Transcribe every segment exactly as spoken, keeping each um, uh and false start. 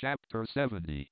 Chapter seventy.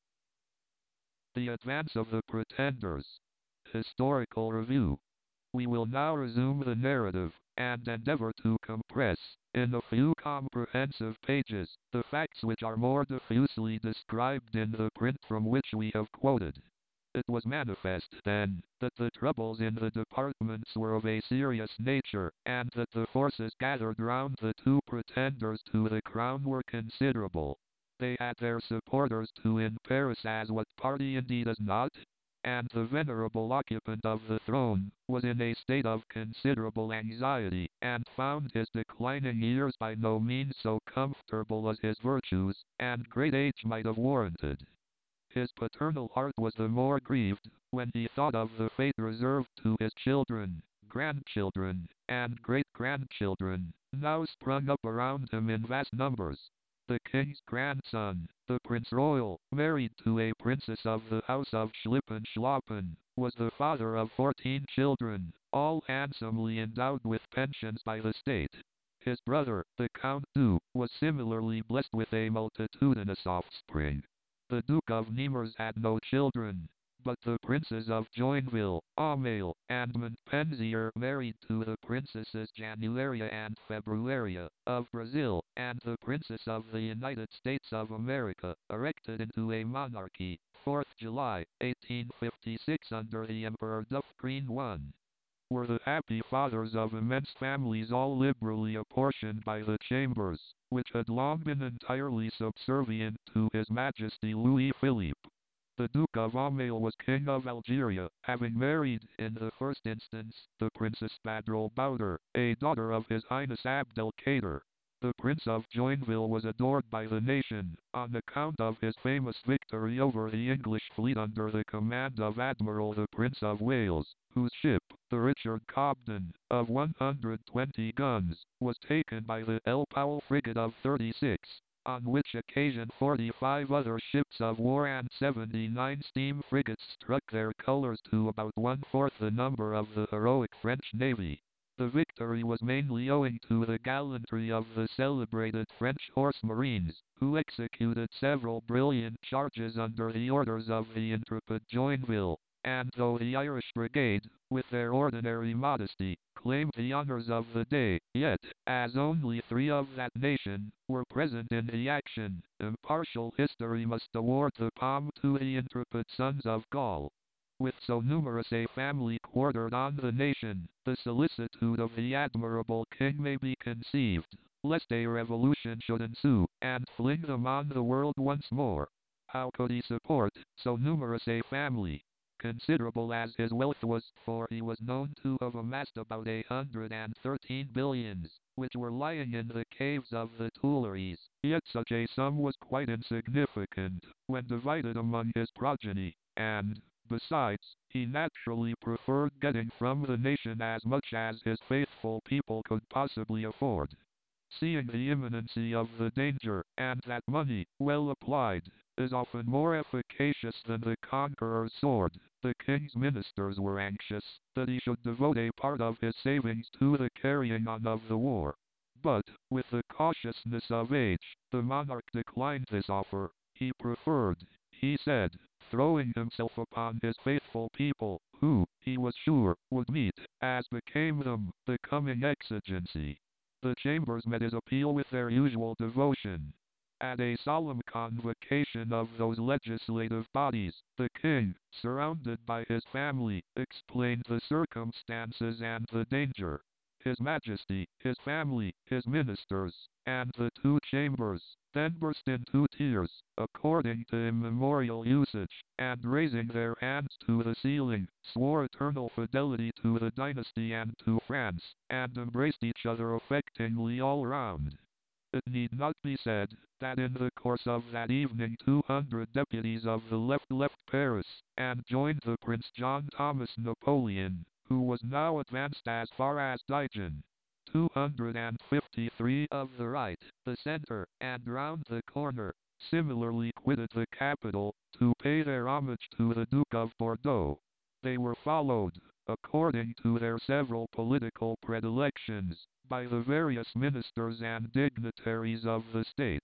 The Advance of the Pretenders. Historical Review. We will now resume the narrative, and endeavor to compress, in a few comprehensive pages, the facts which are more diffusely described in the print from which we have quoted. It was manifest, then, that the troubles in the departments were of a serious nature, and that the forces gathered round the two pretenders to the crown were considerable. They had their supporters too in Paris, as what party indeed is not? And the venerable occupant of the throne was in a state of considerable anxiety, and found his declining years by no means so comfortable as his virtues and great age might have warranted. His paternal heart was the more grieved when he thought of the fate reserved to his children, grandchildren, and great-grandchildren, now sprung up around him in vast numbers. The king's grandson, the Prince Royal, married to a princess of the house of Schlippenschlappen, was the father of fourteen children, all handsomely endowed with pensions by the state. His brother, the Count d'Eu, was similarly blessed with a multitudinous offspring. The Duke of Nemours had no children, but the princes of Joinville, Aumale, and Montpensier married to the princesses Januaria and Februaria of Brazil, and the princess of the United States of America, erected into a monarchy, fourth of July, eighteen fifty-six, under the Emperor Dufresne the First. Were the happy fathers of immense families all liberally apportioned by the Chambers, which had long been entirely subservient to His Majesty Louis Philippe. The Duke of Aumale was King of Algeria, having married, in the first instance, the Princess Badrul Bouder, a daughter of His Highness Abdelkader. The Prince of Joinville was adored by the nation, on account of his famous victory over the English fleet under the command of Admiral the Prince of Wales, whose ship, the Richard Cobden, of one hundred twenty guns, was taken by the El Powell frigate of thirty-six, on which occasion forty-five other ships of war and seventy-nine steam frigates struck their colors to about one-fourth the number of the heroic French navy. The victory was mainly owing to the gallantry of the celebrated French horse marines, who executed several brilliant charges under the orders of the intrepid Joinville, and though the Irish Brigade, with their ordinary modesty, claimed the honors of the day, yet, as only three of that nation were present in the action, impartial history must award the palm to the intrepid sons of Gaul. With so numerous a family quartered on the nation, the solicitude of the admirable king may be conceived, lest a revolution should ensue, and fling them on the world once more. How could he support so numerous a family? Considerable as his wealth was, for he was known to have amassed about a hundred and thirteen billions, which were lying in the caves of the Tuileries, yet such a sum was quite insignificant, when divided among his progeny, and, besides, he naturally preferred getting from the nation as much as his faithful people could possibly afford. Seeing the imminency of the danger, and that money, well applied, is often more efficacious than the conqueror's sword, the king's ministers were anxious that he should devote a part of his savings to the carrying on of the war. But, with the cautiousness of age, the monarch declined this offer. He preferred, he said, throwing himself upon his faithful people, who, he was sure, would meet, as became them, the coming exigency. The Chambers met his appeal with their usual devotion. At a solemn convocation of those legislative bodies, the king, surrounded by his family, explained the circumstances and the danger. His Majesty, his family, his ministers, and the two chambers, then burst into tears, according to immemorial usage, and raising their hands to the ceiling, swore eternal fidelity to the dynasty and to France, and embraced each other affectingly all round. It need not be said, that in the course of that evening two hundred deputies of the left left Paris, and joined the Prince John Thomas Napoleon, who was now advanced as far as Dijon. two hundred fifty-three of the right, the center, and round the corner, similarly quitted the capital, to pay their homage to the Duke of Bordeaux. They were followed, according to their several political predilections, by the various ministers and dignitaries of the state.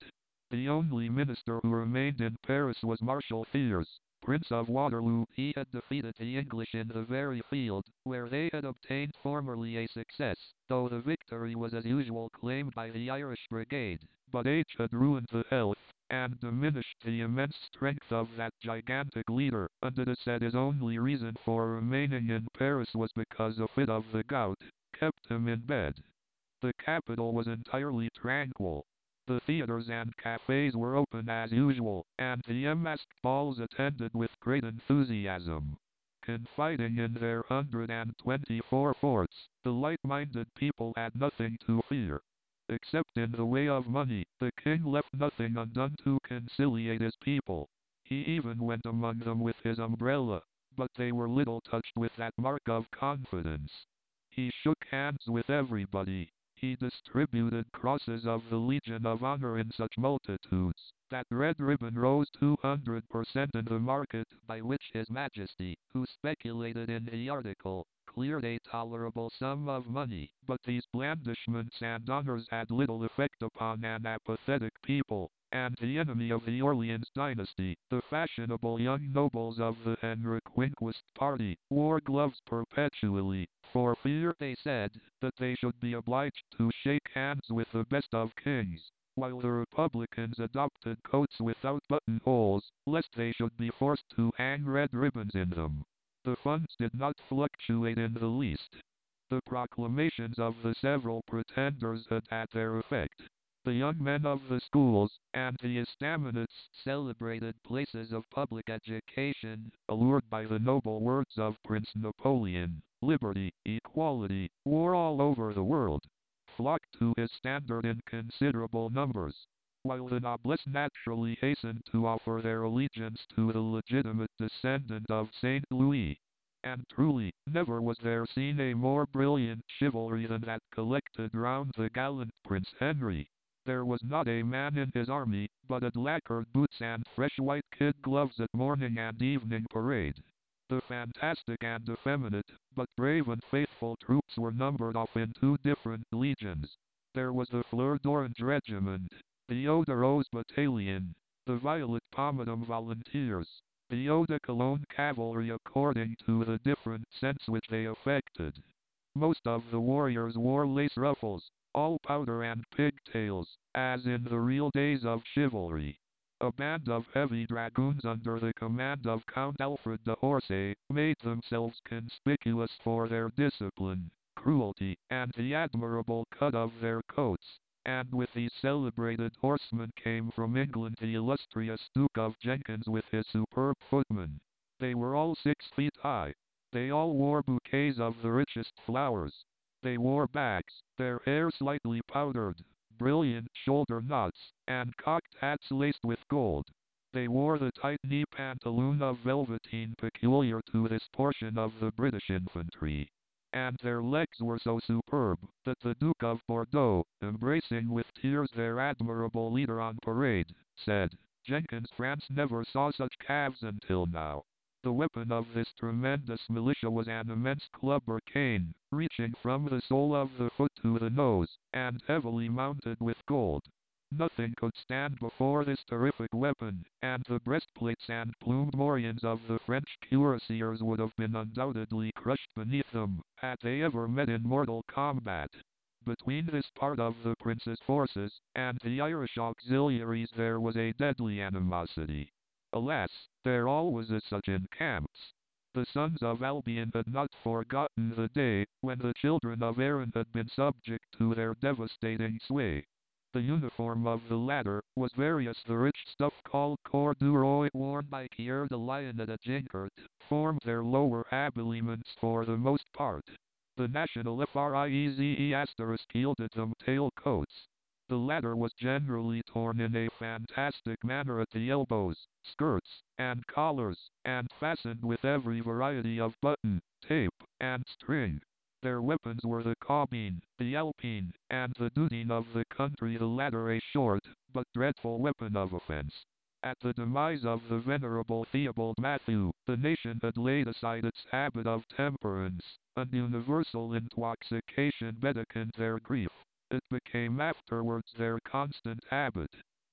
The only minister who remained in Paris was Marshal Thiers, Prince of Waterloo. He had defeated the English in the very field where they had obtained formerly a success, though the victory was as usual claimed by the Irish Brigade. But age had ruined the health and diminished the immense strength of that gigantic leader, and it is said his only reason for remaining in Paris was because a fit of the gout kept him in bed. The capital was entirely tranquil. The theaters and cafes were open as usual, and the masked balls attended with great enthusiasm. Confiding in their hundred and twenty-four forts, the light-minded people had nothing to fear. Except in the way of money, the king left nothing undone to conciliate his people. He even went among them with his umbrella, but they were little touched with that mark of confidence. He shook hands with everybody. He distributed crosses of the Legion of Honor in such multitudes that red ribbon rose two hundred percent in the market, by which His Majesty, who speculated in the article, cleared a tolerable sum of money. But these blandishments and honors had little effect upon an apathetic people, and the enemy of the Orleans dynasty, the fashionable young nobles of the Henriquinquist party, wore gloves perpetually, for fear, they said, that they should be obliged to shake hands with the best of kings, while the Republicans adopted coats without buttonholes, lest they should be forced to hang red ribbons in them. The funds did not fluctuate in the least. The proclamations of the several pretenders had had their effect. The young men of the schools, and the estaminets celebrated places of public education, allured by the noble words of Prince Napoleon, liberty, equality, war all over the world, flocked to his standard in considerable numbers, while the noblesse naturally hastened to offer their allegiance to the legitimate descendant of Saint Louis. And truly, never was there seen a more brilliant chivalry than that collected round the gallant Prince Henry. There was not a man in his army but had lacquered boots and fresh white kid gloves at morning and evening parade. The fantastic and effeminate, but brave and faithful troops were numbered off in two different legions. There was the Fleur d'Orange Regiment, the Eau de Rose Battalion, the Violet Pomatum Volunteers, the Eau de Cologne Cavalry according to the different sense which they affected. Most of the warriors wore lace ruffles, all powder and pigtails, as in the real days of chivalry. A band of heavy dragoons under the command of Count Alfred de Horsay made themselves conspicuous for their discipline, cruelty, and the admirable cut of their coats. And with these celebrated horsemen came from England the illustrious Duke of Jenkins with his superb footmen. They were all six feet high. They all wore bouquets of the richest flowers. They wore bags, their hair slightly powdered, brilliant shoulder knots, and cocked hats laced with gold. They wore the tight knee pantaloon of velveteen peculiar to this portion of the British infantry. And their legs were so superb, that the Duke of Bordeaux, embracing with tears their admirable leader on parade, said, "Jenkins, France never saw such calves until now." The weapon of this tremendous militia was an immense club or cane, reaching from the sole of the foot to the nose, and heavily mounted with gold. Nothing could stand before this terrific weapon, and the breastplates and plumed morions of the French cuirassiers would have been undoubtedly crushed beneath them, had they ever met in mortal combat. Between this part of the prince's forces, and the Irish auxiliaries there was a deadly animosity. Alas, there always is such in camps. The sons of Albion had not forgotten the day when the children of Erin had been subject to their devastating sway. The uniform of the latter was various. The rich stuff called corduroy worn by Coeur de Lion at Agincourt formed their lower habiliments for the most part. The national frieze asterisk yielded them tailcoats. The latter was generally torn in a fantastic manner at the elbows, skirts, and collars, and fastened with every variety of button, tape, and string. Their weapons were the carbine, the alpine, and the dudeen of the country, the latter a short, but dreadful weapon of offense. At the demise of the venerable Theobald Matthew, the nation had laid aside its habit of temperance, and universal intoxication bedickened their grief. It became afterwards their constant habit.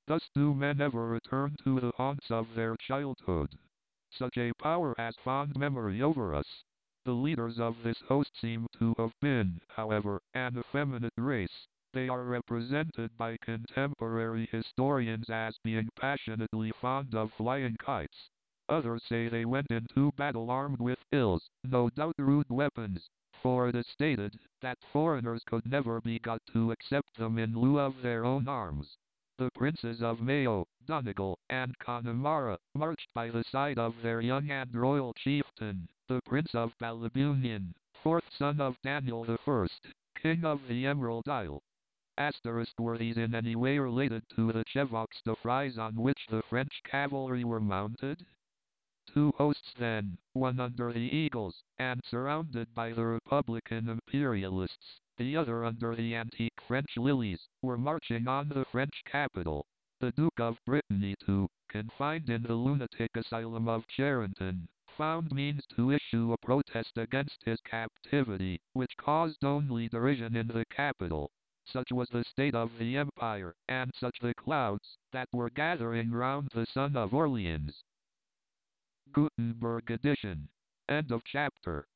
Thus do men ever return to the haunts of their childhood. Such a power has fond memory over us. The leaders of this host seem to have been, however, an effeminate race. They are represented by contemporary historians as being passionately fond of flying kites. Others say they went into battle armed with ills, no doubt rude weapons, for it is stated that foreigners could never be got to accept them in lieu of their own arms. The princes of Mayo, Donegal, and Connemara marched by the side of their young and royal chieftain, the Prince of Ballabunion, fourth son of Daniel the First, King of the Emerald Isle. Asterisk, were these in any way related to the Chevaux de Frise on which the French cavalry were mounted? Two hosts then, one under the eagles, and surrounded by the Republican imperialists, the other under the antique French lilies, were marching on the French capital. The Duke of Brittany, too, confined in the lunatic asylum of Charenton, found means to issue a protest against his captivity, which caused only derision in the capital. Such was the state of the empire, and such the clouds that were gathering round the son of Orleans. Gutenberg edition. End of chapter.